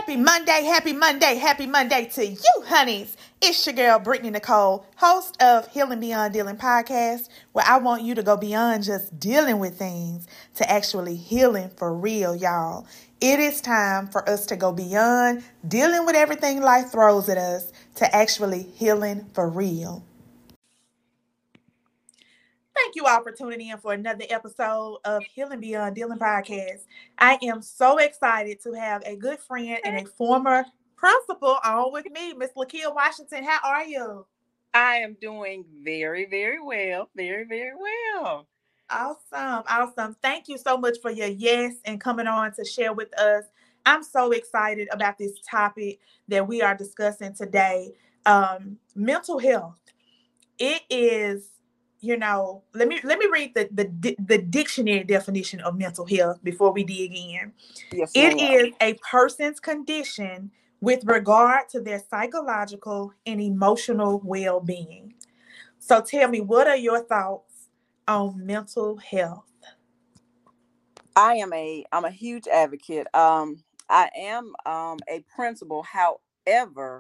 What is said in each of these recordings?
Happy Monday, happy Monday to you, honeys. It's your girl, Brittany Nicole, host of Healing Beyond Dealing podcast, where I want you to go beyond just dealing with things to actually healing for real, y'all. It is time for us to go beyond dealing with everything life throws at us to actually healing for real. Thank you all for tuning in for another episode of Healing Beyond Dealing podcast. I am so excited to have a good friend and a former principal on with me, Miss Lakia Washington. How are you? I am doing very, very well. Very, very well. Awesome. Thank you so much for your yes and coming on to share with us. I'm so excited about this topic that we are discussing today. Mental health. It is, let me read the dictionary definition of mental health before we dig in. Yes, It ma'am. is a person's condition with regard to their psychological and emotional well-being. So tell me, what are your thoughts on mental health? I'm a huge advocate. I am a principal. However,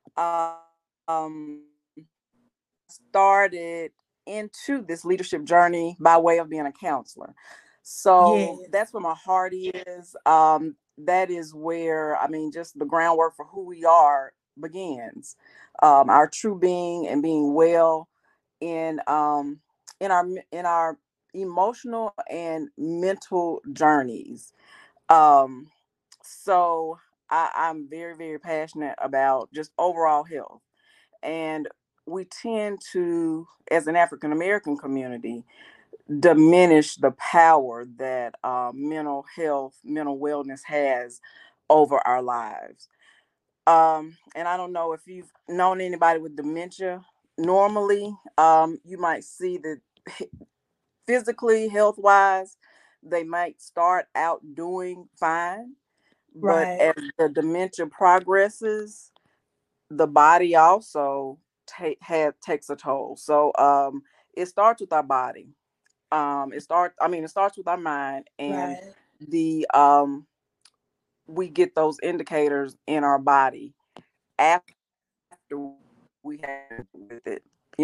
started into this leadership journey by way of being a counselor. So Yes. that's where my heart is. That is where, just the groundwork for who we are begins. Our true being and being well in our emotional and mental journeys. Um, so I'm very, very passionate about just overall health. And we tend to, as an African American community, diminish the power that mental health, mental wellness has over our lives. And I don't know if you've known anybody with dementia. Normally, you might see that physically, health wise, they might start out doing fine. But Right. as the dementia progresses, the body also takes a toll. So it starts with our body. It starts with our mind, and Right. the we get those indicators in our body after we have with it,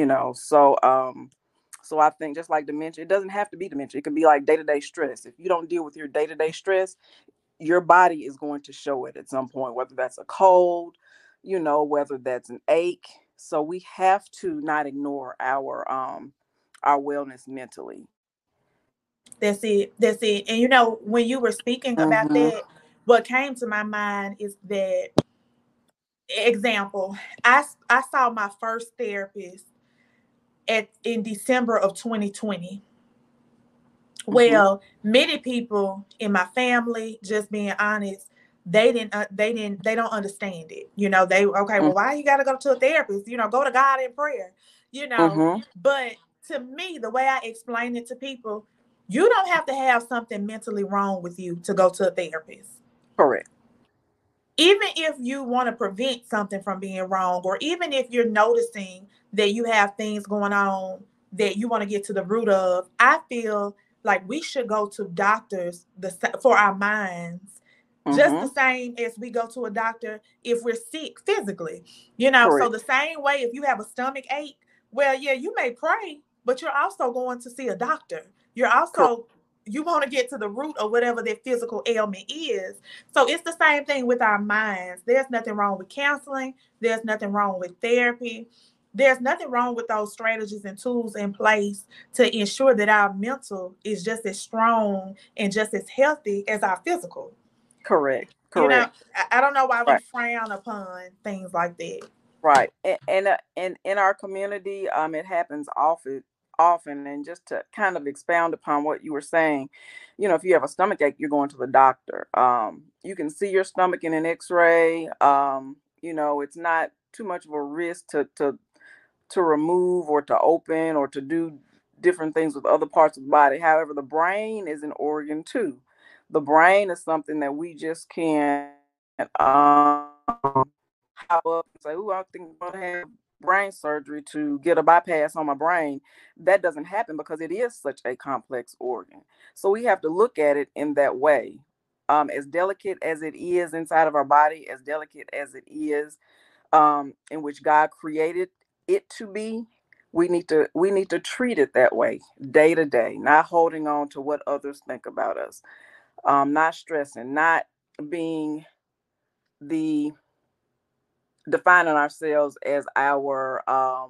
so I think just like dementia, it doesn't have to be dementia. It can be like day-to-day stress. If you don't deal with your day-to-day stress, your body is going to show it at some point, whether that's a cold, whether that's an ache. So we have to not ignore our wellness mentally. That's it. And when you were speaking about Mm-hmm. that, what came to my mind is that example, I saw my first therapist in December of 2020. Mm-hmm. Well, many people in my family, just being honest, they don't understand it. They okay, well, why you got to go to a therapist? Go to God in prayer. You know, Mm-hmm. but to me, the way I explain it to people, you don't have to have something mentally wrong with you to go to a therapist. Correct. Even if you want to prevent something from being wrong, or even if you're noticing that you have things going on that you want to get to the root of, I feel like we should go to doctors for our minds, just the Mm-hmm. same as we go to a doctor if we're sick physically. So Correct. the same way, if you have a stomach ache, well, yeah, you may pray, but you're also going to see a doctor. You're Correct. also, you want to get to the root of whatever that physical ailment is. So it's the same thing with our minds. There's nothing wrong with counseling. There's nothing wrong with therapy. There's nothing wrong with those strategies and tools in place to ensure that our mental is just as strong and just as healthy as our physical. Correct. You know, Correct. I don't know why we Right. frown upon things like that. Right. And in our community, it happens often. And just to kind of expound upon what you were saying, if you have a stomach ache, you're going to the doctor. You can see your stomach in an X-ray. It's not too much of a risk to remove or to open or to do different things with other parts of the body. However, the brain is an organ too. The brain is something that we just can't hop up and say, "Oh, I think I'm going to have brain surgery to get a bypass on my brain." That doesn't happen because it is such a complex organ. So we have to look at it in that way. as delicate as it is inside of our body, as delicate as it is, in which God created it to be, we need to treat it that way day to day, not holding on to what others think about us, not stressing, not being the defining ourselves as our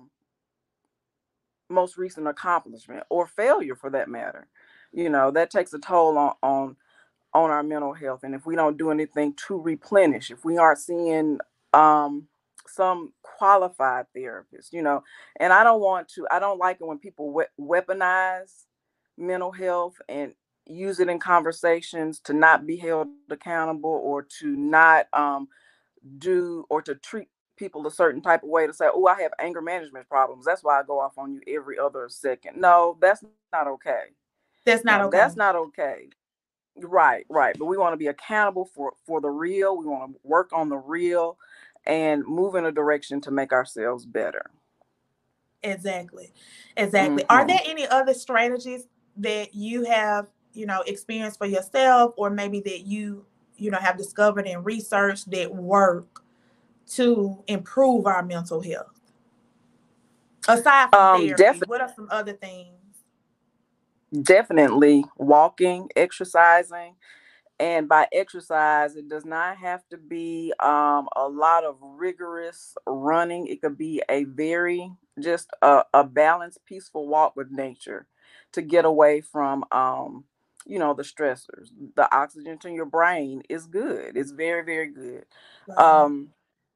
most recent accomplishment or failure for that matter. That takes a toll on our mental health. And if we don't do anything to replenish, if we aren't seeing um, some qualified therapists, and I don't like it when people weaponize mental health and use it in conversations to not be held accountable, or to not do, or to treat people a certain type of way, to say, oh, I have anger management problems, that's why I go off on you every other second. No, that's not okay. That's No, not that's okay. not okay. Right. But we want to be accountable for the real. We want to work on the real and move in a direction to make ourselves better. Exactly. Exactly. Are Hmm. there any other strategies that you have, experienced for yourself, or maybe that you have discovered and researched that work to improve our mental health? Aside from therapy, Definitely. what are some other things? Definitely walking, exercising. And by exercise, it does not have to be a lot of rigorous running. It could be a very, just a balanced, peaceful walk with nature to get away from, the stressors. The oxygen to your brain is good. It's very, very good. Right. Um,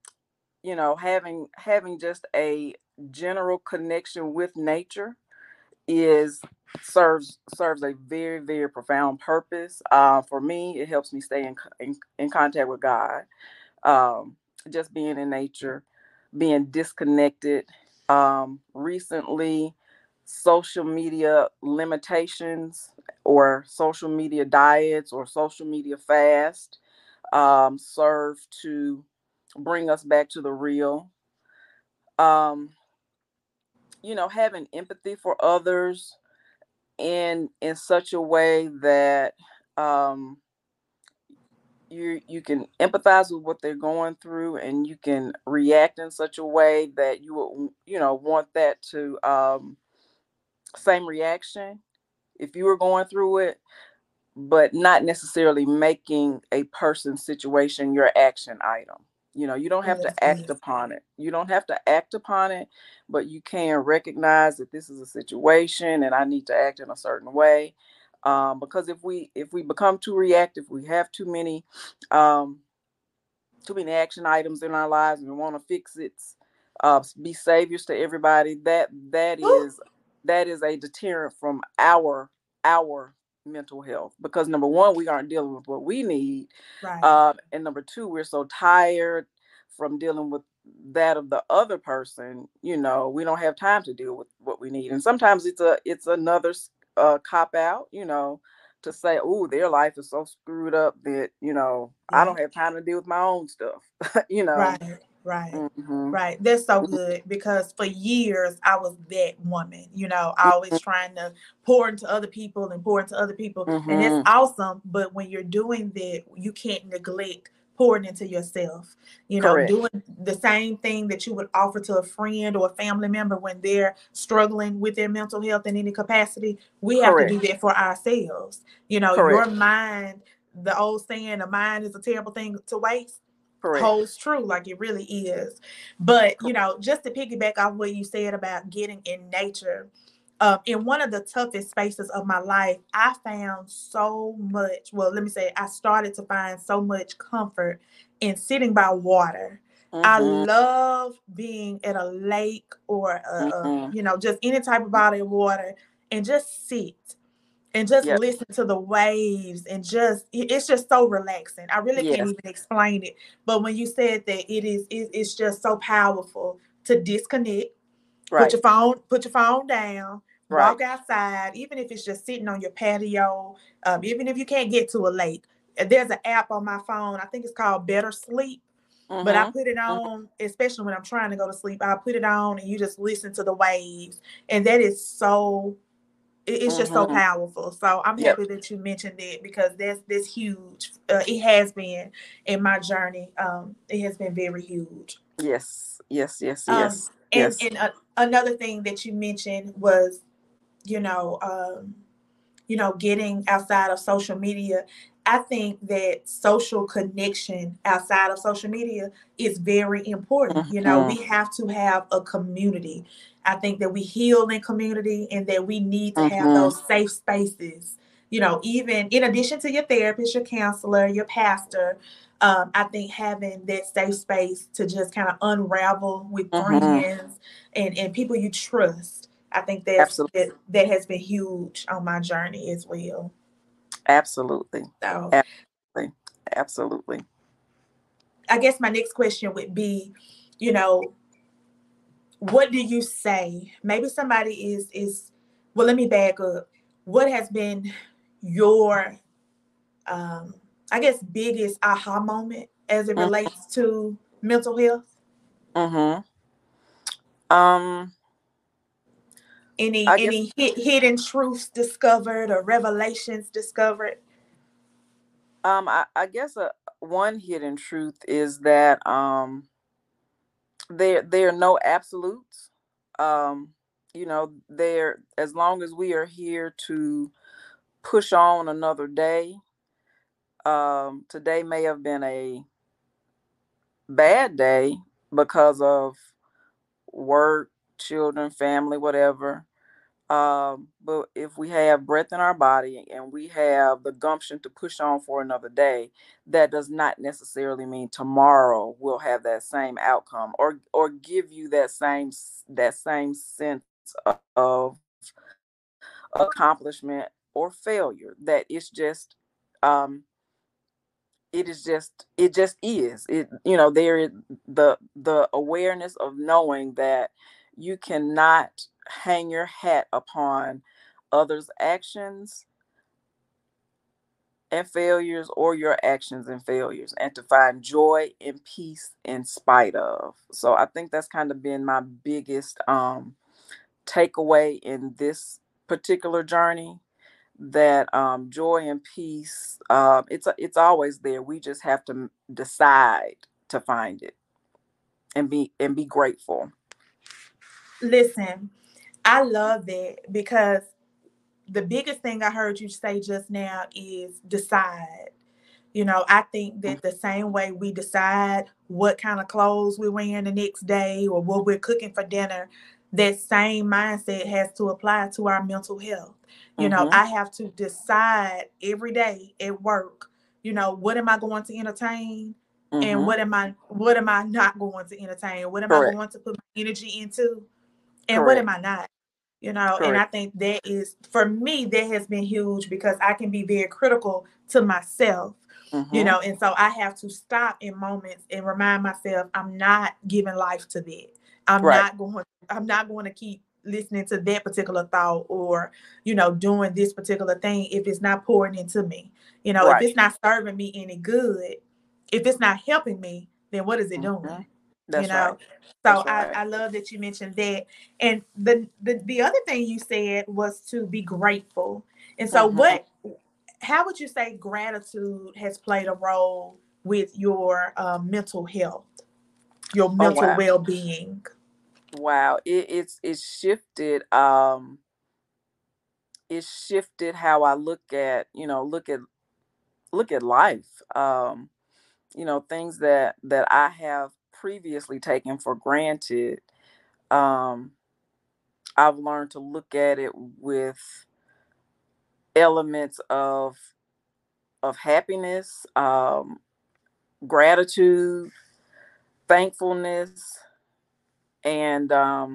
having just a general connection with nature is serves a very, very profound purpose. For me, it helps me stay in contact with God. um, just being in nature, being disconnected. Recently, social media limitations, or social media diets, or social media fast, serve to bring us back to the real. um, Having empathy for others in such a way that um you can empathize with what they're going through, and you can react in such a way that you would, want that to same reaction if you were going through it, but not necessarily making a person's situation your action item. You don't Oh, have that's to act good. upon it. You don't have to act upon it, but you can recognize that this is a situation and I need to act in a certain way. Because if we become too reactive, we have um, too many action items in our lives, and we want to fix it, be saviors to everybody. Woo! That is a deterrent from our mental health, because number one, we aren't dealing with what we need, Right. and number two, we're so tired from dealing with that of the other person. We don't have time to deal with what we need, and sometimes it's another cop out. To say, oh, their life is so screwed up that, I Yeah. don't have time to deal with my own stuff. you know. Right, right, Hmm. right. That's so good, because for years I was that woman, always trying to pour into other people and pour into other people. And it's Hmm. awesome. But when you're doing that, you can't neglect pouring into yourself, Correct. doing the same thing that you would offer to a friend or a family member when they're struggling with their mental health in any capacity. We have to Correct. do that for ourselves. Your Correct. mind, the old saying, a mind is a terrible thing to waste, Correct. holds true, like it really is. But Correct. just to piggyback off what you said about getting in nature, in one of the toughest spaces of my life, I found so much, well, let me say, I started to find so much comfort in sitting by water. I Hmm. love being at a lake, or Hmm. just any type of body of water, and just sit and just Yeah. listen to the waves, and it's just so relaxing. I really can't Yes. even explain it. But when you said that, it's just so powerful to disconnect, Right. put your phone down, Right. walk outside, even if it's just sitting on your patio, even if you can't get to a lake. There's an app on my phone, I think it's called Better Sleep. But I Hmm. put it Hmm. on, especially when I'm trying to go to sleep. I put it on and you just listen to the waves. And that is so It's just so Mm-hmm. powerful. So I'm Yep. happy that you mentioned it, because that's huge. It has been in my journey. It has been very huge. Yes. Yes. Yes. Um, Yes. and Yes. another thing that you mentioned was, you know, getting outside of social media. I think that social connection outside of social media is very important. Mm-hmm. We have to have a community. I think that we heal in community, and that we need to have Mm-hmm. those safe spaces. Even in addition to your therapist, your counselor, your pastor, I think having that safe space to just kind of unravel with Mm-hmm. friends and people you trust. I think that's Absolutely. that has been huge on my journey as well. Absolutely. So Absolutely. Absolutely. I guess my next question would be, you know, what do you say? Maybe somebody is well, let me back up. What has been your um I guess biggest aha moment as it relates to mental health? Mm-hmm. Um, Any I guess any hidden truths discovered or revelations discovered? I guess one hidden truth is that there are no absolutes. Um, there, as long as we are here to push on another day. Today may have been a bad day because of work, children, family, whatever. But if we have breath in our body and we have the gumption to push on for another day, that does not necessarily mean tomorrow we'll have that same outcome or give you that same sense of accomplishment or failure. That um it just is there is the awareness of knowing that you cannot hang your hat upon others actions and failures or your actions and failures, and to find joy and peace in spite of. So I think that's kind of been my biggest takeaway in this particular journey, that joy and peace, it's always there. We just have to decide to find it and be grateful. Listen, I love that, because the biggest thing I heard you say just now is decide. I think that the same way we decide what kind of clothes we're wearing the next day or what we're cooking for dinner, that same mindset has to apply to our mental health. Mm-hmm. I have to decide every day at work, what am I going to entertain, and Mm-hmm. what am I not going to entertain? What am I Correct. going to put my energy into? And what am Correct. I not? And I Correct. think that is, for me, that has been huge, because I can be very critical to myself, Mm-hmm. and so I have to stop in moments and remind myself I'm not giving life to that. I'm Right. not going, I'm not going to keep listening to that particular thought, or, doing this particular thing if it's not pouring into me. If Right. it's not serving me any good, if it's not helping me, then what is it Mm-hmm. doing? you That's right. know so That's i right. i love that you mentioned that. And the other thing you said was to be grateful. And so Mm-hmm. how would you say gratitude has played a role with your mental health, your Oh mental wow. well-being? Wow. It shifted how I look at life. Things that I have previously taken for granted. um I've learned to look at it with elements of happiness, gratitude, thankfulness, and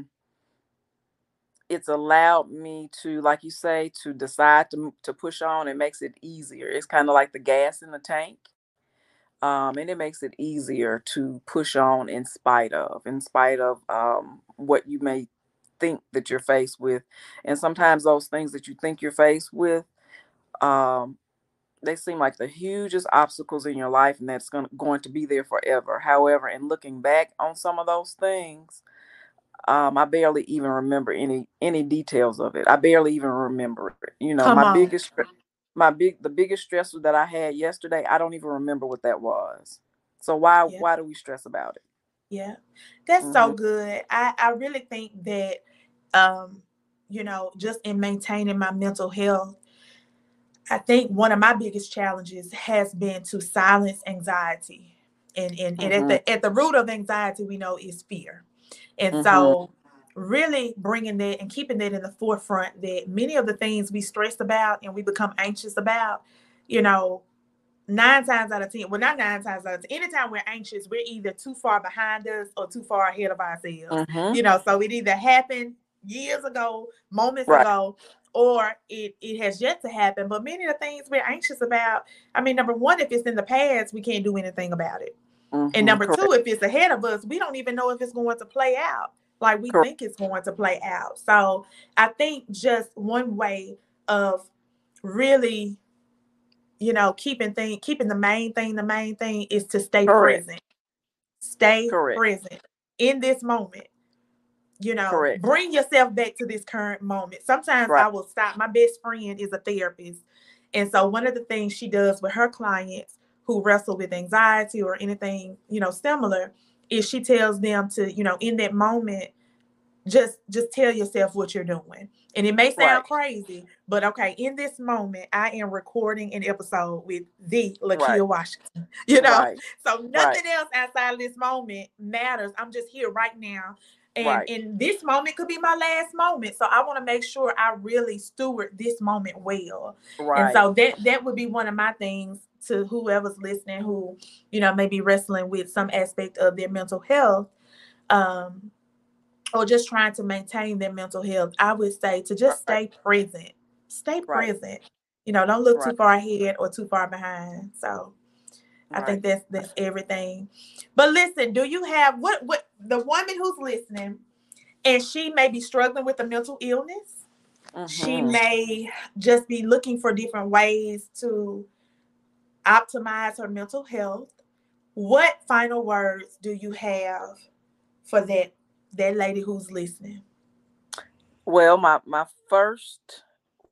it's allowed me to, like you say, to decide to push on. It makes it easier. It's kind of like the gas in the tank. And it makes it easier to push on in spite of what you may think that you're faced with. And sometimes those things that you think you're faced with, um, they seem like the hugest obstacles in your life, and that's going to be there forever. However, in looking back on some of those things, I barely even remember any details of it. I barely even remember it. You know, Come on. the biggest stressor that I had yesterday, I don't even remember what that was. So why Yeah. why do we stress about it? Yeah. That's Mm-hmm. so good. I really think that um, just in maintaining my mental health, I think one of my biggest challenges has been to silence anxiety. And Mm-hmm. at the root of anxiety we know is fear. And Mm-hmm. so really bringing that and keeping that in the forefront, that many of the things we stress about and we become anxious about, you know, 9 times out of 10, well, not 9 times out of 10, anytime we're anxious, we're either too far behind us or too far ahead of ourselves. Mm-hmm. So it either happened years ago, moments Right. ago, or it has yet to happen. But many of the things we're anxious about, I mean, number one, if it's in the past, we can't do anything about it. And Mm-hmm. number two, Correct. if it's ahead of us, we don't even know if it's going to play out like we Correct. think it's going to play out. So I think just one way of really, keeping the main thing is to stay Correct. present. Stay Correct. present in this moment. Correct. Bring yourself back to this current moment. Sometimes Right. I will stop. My best friend is a therapist. And so one of the things she does with her clients who wrestle with anxiety or anything, similar, is she tells them to, in that moment, just tell yourself what you're doing. And it may sound Right. crazy, but okay, in this moment I am recording an episode with the Right. Lakia Washington. you know Right. so Right. nothing else outside of this moment matters. I'm just here right now, and Right. this moment could be my last moment, so I want to make sure I really steward this moment well. And Right. so that would be one of my things to whoever's listening who may be wrestling with some aspect of their mental health, um or just trying to maintain their mental health. I would say to just Right. stay present. Stay Right. present. Don't look Right. too far ahead or too far behind. So I think Right. that's everything. But listen, do you have what the woman who's listening and she may be struggling with a mental illness? She Mm-hmm. may just be looking for different ways to optimize her mental health. What final words do you have for that lady who's listening? Well, my first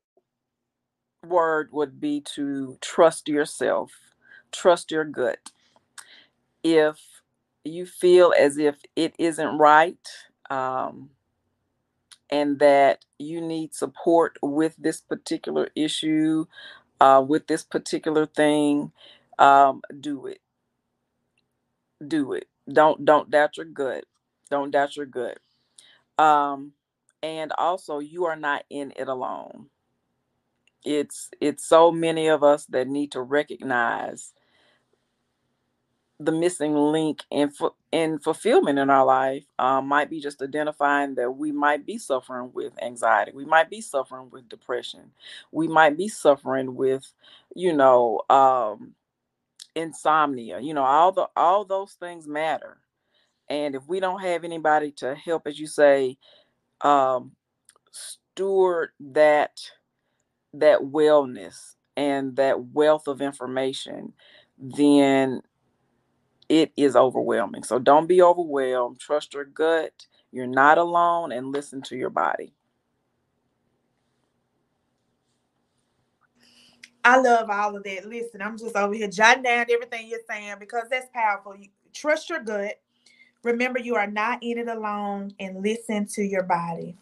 word would be to trust yourself, trust your gut. If you feel as if it isn't right, um, and that you need support with this particular issue, with this particular thing, do it. Do it. Don't doubt your gut. Don't doubt your gut. Um, and also, you are not in it alone. It's so many of us that need to recognize the missing link in fulfillment in our life. Might be just identifying that we might be suffering with anxiety, we might be suffering with depression, we might be suffering with, you know, insomnia. All those things matter. And if we don't have anybody to help, as you say, um, steward that wellness and that wealth of information, then it is overwhelming. So don't be overwhelmed. Trust your gut. You're not alone, and listen to your body. I love all of that. Listen, I'm just over here jotting down everything you're saying because that's powerful. You trust your gut. Remember, you are not in it alone, and listen to your body.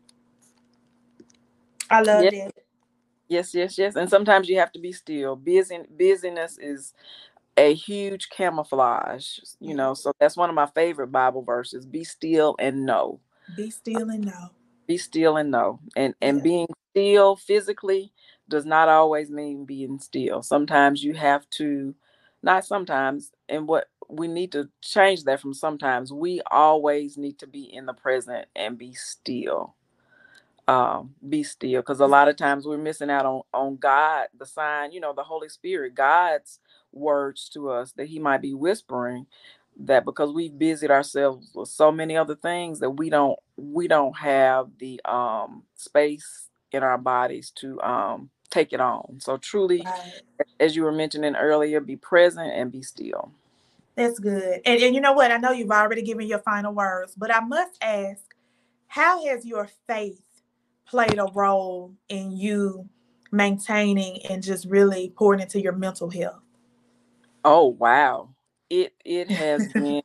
I love Yes, that. yes, yes, yes. And sometimes you have to be still. Busyness is a huge camouflage. Yeah. So that's one of my favorite Bible verses. Be still and know. Be still and know. Be still and know. And Yeah. being still physically does not always mean being still. Sometimes you have to, not sometimes, and what we need to change that from sometimes. We always need to be in the present and be still. Be still, because a lot of times we're missing out on God, the sign, the Holy Spirit, God's words to us that he might be whispering, that because we've busied ourselves with so many other things that we don't have the space in our bodies to take it on. So truly, Right. as you were mentioning earlier, be present and be still. That's good. And you know what? I know you've already given your final words, but I must ask, how has your faith played a role in you maintaining and just really pouring into your mental health? Oh wow. It has been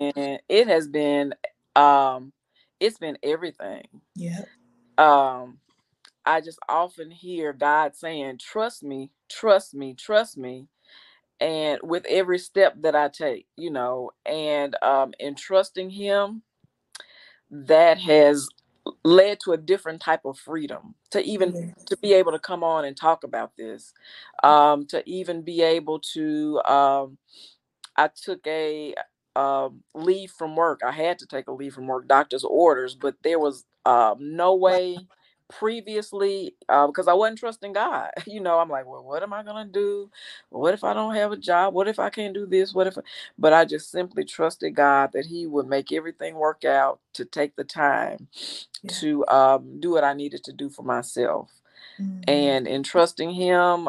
um it's been everything. Yeah. Um I just often hear God saying, trust me, trust me, trust me. And with every step that I take, and in trusting him, that has led to a different type of freedom to even Yes. to be able to come on and talk about this, to even be able to I took a leave from work. I had to take a leave from work, doctor's orders, but there was no Wow. way previously, because I wasn't trusting God. I'm like, well, what am I gonna do? What if I don't have a job? What if I can't do this? But I just simply trusted God that He would make everything work out, to take the time Yeah. to do what I needed to do for myself. Mm. And in trusting Him,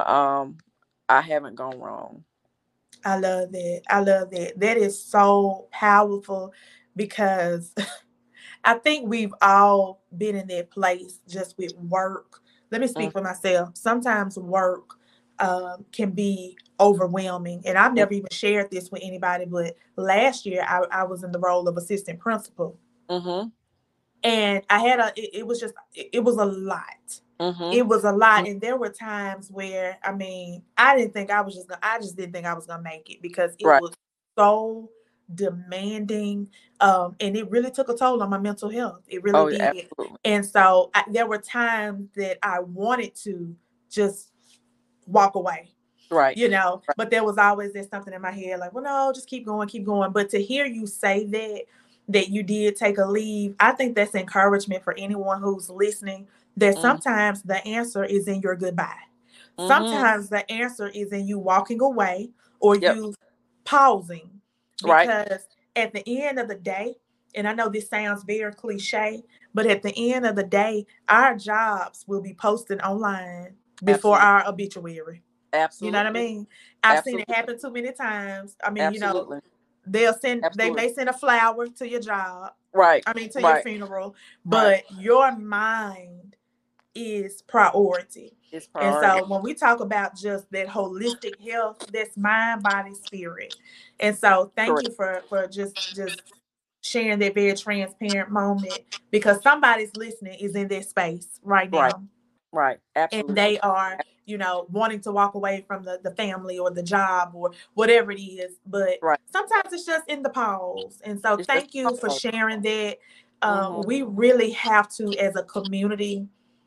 I haven't gone wrong. I love that. I love that. That is so powerful because I think we've all been in that place just with work. Let me speak Mm, for myself. Sometimes work can be overwhelming. And I've mm, never even shared this with anybody, but last year I was in the role of assistant principal. mhm, And I had it was just, it was a lot. mhm, It was a lot. And there were times where, I mean, I just didn't think I was going to make it because it right. was so demanding. And it really took a toll on my mental health. It really Oh, yeah, did. absolutely. And so there were times that I wanted to just walk away, Right. Right. but there was always this something in my head like, well, no, just keep going, keep going. But to hear you say that you did take a leave, I think that's encouragement for anyone who's listening, that Mm, sometimes the answer is in your goodbye. mhm. Sometimes the answer is in you walking away or Yep. you pausing, Right. because at the end of the day, and I know this sounds very cliche, but at the end of the day, our jobs will be posted online before Absolutely. our obituary. You know what I Absolutely. mean? I've seen it Absolutely. happen too many times. I mean, Absolutely. they Absolutely. may send a flower to your job, Right. I mean to your Right. funeral, Right. but your mind is priority. It's And priority. so when we talk about just that holistic health, that's mind, body, spirit. And so thank Correct. you for just sharing that very transparent moment, because somebody's listening is in this space right Right. now, Right. and Absolutely. they are, wanting to walk away from the family or the job or whatever it is. But Right. sometimes it's just in the pause. And so It's just thank you for sharing that. mm-hmm. We really have to, as a community,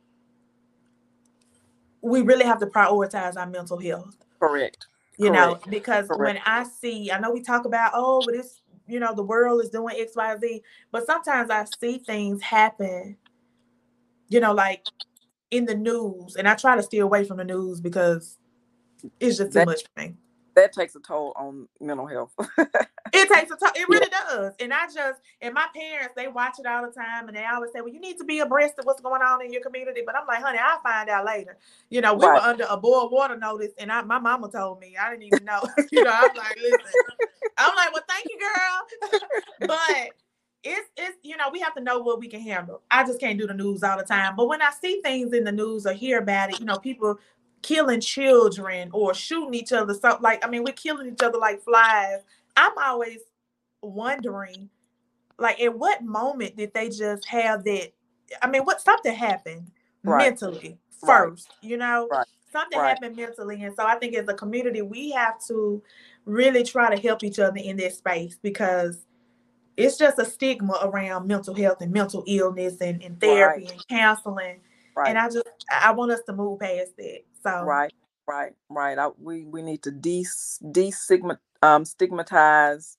we really have to prioritize our mental health, Correct. Correct. because Correct. when I know we talk about, oh, but it's, the world is doing X, Y, Z, but sometimes I see things happen, like in the news, and I try to stay away from the news because it's just too That much for me. that takes a toll on mental health. It takes a time. It Yeah. really does. And my parents, they watch it all the time, and they always say, well, you need to be abreast of what's going on in your community. But I'm like, honey, I'll find out later. We were Right. under a boil water notice, and my mama told me. I didn't even know. I'm like, listen. I'm like, well, thank you, girl. But it's we have to know what we can handle. I just can't do the news all the time. But when I see things in the news or hear about it, people killing children or shooting each other, so like, I mean, we're killing each other like flies. I'm always wondering, like, at what moment did they just have that? I mean, what something happened Right. mentally Right. first, Right. something Right. happened mentally. And so I think as a community, we have to really try to help each other in this space, because it's just a stigma around mental health and mental illness and Right. therapy and counseling. And Right. I want us to move past that. So, Right. Right. Right. We need to stigmatize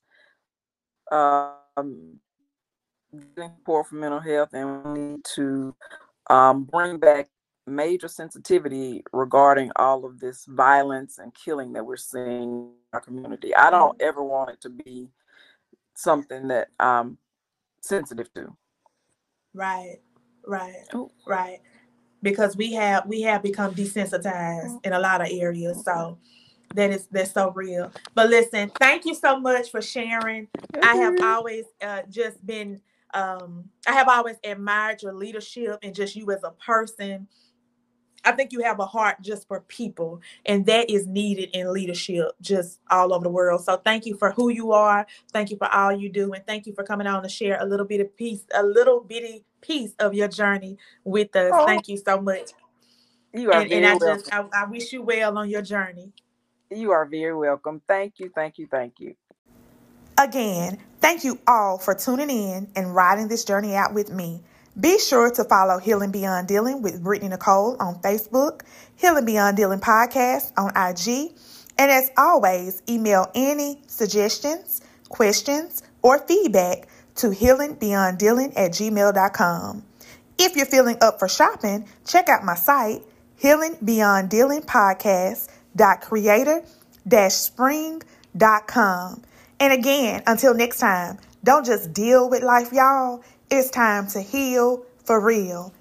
getting support for mental health, and we need to bring back major sensitivity regarding all of this violence and killing that we're seeing in our community. I yeah. don't ever want it to be something that I'm sensitive to. Right, right, Oh, right. Because we have become desensitized in a lot of areas. okay. So that's so real. But listen, thank you so much for sharing. I have Okay. always just been I have always admired your leadership and just you as a person. I think you have a heart just for people, and that is needed in leadership just all over the world. So thank you for who you are. Thank you for all you do, and thank you for coming on to share a little bitty piece of your journey with us. Oh, Thank you so much. you are And very welcome. I wish you well on your journey. You are very welcome. Thank you, thank you, thank you. Again, thank you all for tuning in and riding this journey out with me. Be sure to follow Healing Beyond Dealing with Brittany Nicole on Facebook, Healing Beyond Dealing Podcast on IG, and as always, email any suggestions, questions, or feedback to healingbeyonddealing@gmail.com. If you're feeling up for shopping, check out my site, healingbeyonddealingpodcast.creator-spring.com. And again, until next time, don't just deal with life, y'all. It's time to heal for real.